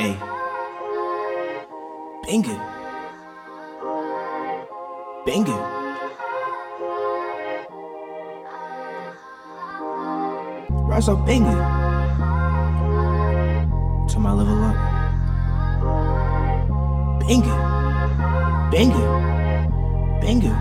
Hey, banger, banger. Rise up, banger. To my level up. Banger, banger, banger.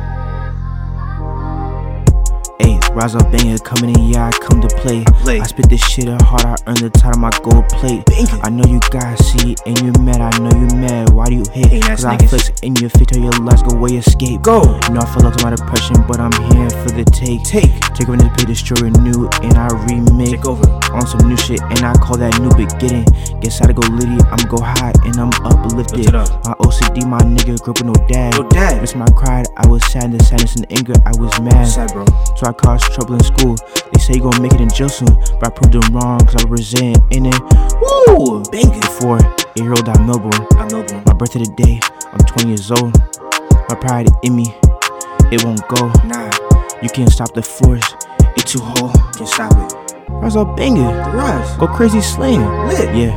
Hey, rise up, banger, coming in, yeah, I come to play. I spit this shit hard, I earn the title of my gold plate. Banger. I know you guys see it and you're mad, I know you mad. Why do you hate? Cause I flex in your feet, tell your lies, go where you escape. Go. You know I fell out to my depression, but I'm here for the take. Take over this page, destroy new, and I remake. Take over. On some new shit, and I call that new beginning. Get side to go litty, I'm go high, and I'm uplifted. My OCD, my nigga, grew up with no dad. Miss my cried, I was sad, the sadness and anger, I was mad. Sad, bro. So I caused trouble in school. They say you gon' make it in jail soon, but I proved them wrong, cause I resent in it. Woo! Bang it. Before 8-year-old out Melbourne. My birthday today, I'm 20 years old. My pride in me, it won't go. Nah, you can't stop the force, it's too whole. Can't stop it. Rise up, banger. The rise. Go crazy, slaying. Lit. Yeah.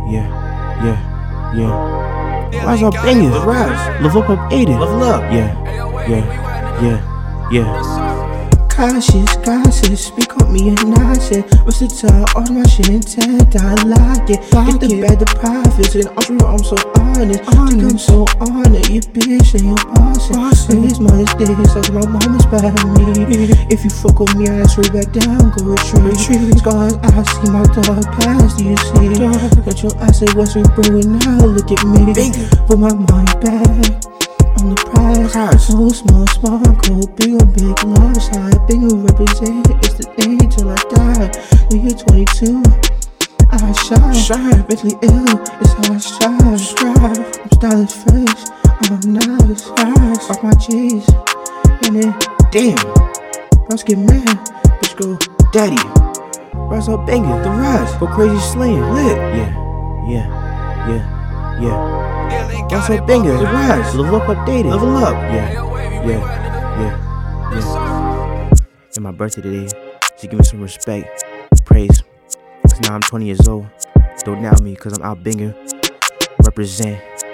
Rise up, banger. The rise. Level up, updated. Level up. Yeah. Cautious, speak on me and I said, what's the time? All my shit intent, I like it. Get the bad, the profits, and I'm so honest. Think I'm so honored, you bitch and you boss. And it's Mother's Day, so my mom inspired me. If you fuck with me, I straight back down, go retreat. Scars, I see my dog pass, do you see? Got your eyes, say what's we brewing now, look at me. Put my mind back on the prize. So small, go big, love side. Bigger represent, it's the thing till I die. When you're 22, I shine. Mentally ill, it's how I strive. I'm stylish fresh, I'm nice. Rock my G's, and then damn, bros get mad, bitch go daddy. Rise up, banger, the rise, go crazy, slaying, lit. Yeah. Rise up, banger, the rise, level up, updated, level up. Yeah. And my birthday today, so give me some respect, praise. Cause now I'm 20 years old. Don't doubt me, cause I'm out banging. Represent.